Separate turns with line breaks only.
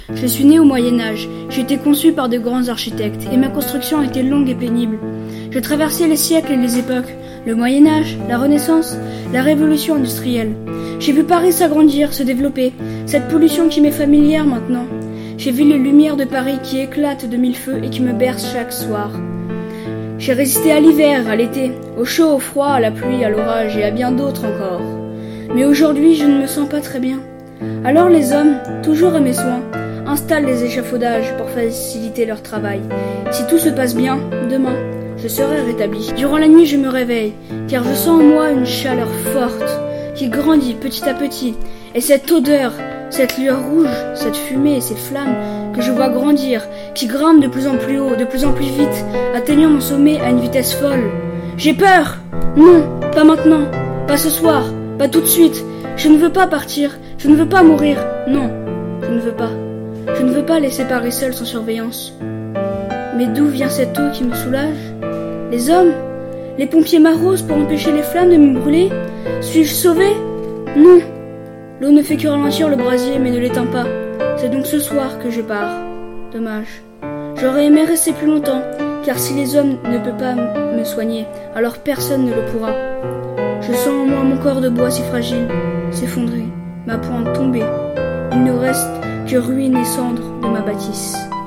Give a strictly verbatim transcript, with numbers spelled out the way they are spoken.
Je suis né au Moyen-Âge, j'ai été conçu par de grands architectes, et ma construction a été longue et pénible. Je traversais les siècles et les époques, le Moyen-Âge, la Renaissance, la Révolution industrielle. J'ai vu Paris s'agrandir, se développer, cette pollution qui m'est familière maintenant. J'ai vu les lumières de Paris qui éclatent de mille feux et qui me bercent chaque soir. J'ai résisté à l'hiver, à l'été, au chaud, au froid, à la pluie, à l'orage et à bien d'autres encore. Mais aujourd'hui, je ne me sens pas très bien. Alors les hommes, toujours à mes soins, installent des échafaudages pour faciliter leur travail. Si tout se passe bien, demain, je serai rétabli. Durant la nuit, je me réveille, car je sens en moi une chaleur forte qui grandit petit à petit. Et cette odeur, cette lueur rouge, cette fumée et ces flammes que je vois grandir, qui grimpent de plus en plus haut, de plus en plus vite, atteignant mon sommet à une vitesse folle. J'ai peur! Non, pas maintenant, pas ce soir, pas tout de suite. Je ne veux pas partir, je ne veux pas mourir. Non, je ne veux pas. Je ne veux pas laisser Paris seul sans surveillance. Mais d'où vient cette eau qui me soulage? Les hommes? Les pompiers m'arrosent pour empêcher les flammes de me brûler? Suis-je sauvé? Non. L'eau ne fait que ralentir le brasier mais ne l'éteint pas. C'est donc ce soir que je pars. Dommage. J'aurais aimé rester plus longtemps, car si les hommes ne peuvent pas me soigner, alors personne ne le pourra. Je sens en moi mon corps de bois si fragile s'effondrer, ma pointe tomber. Il ne reste que ruines et cendres de ma bâtisse.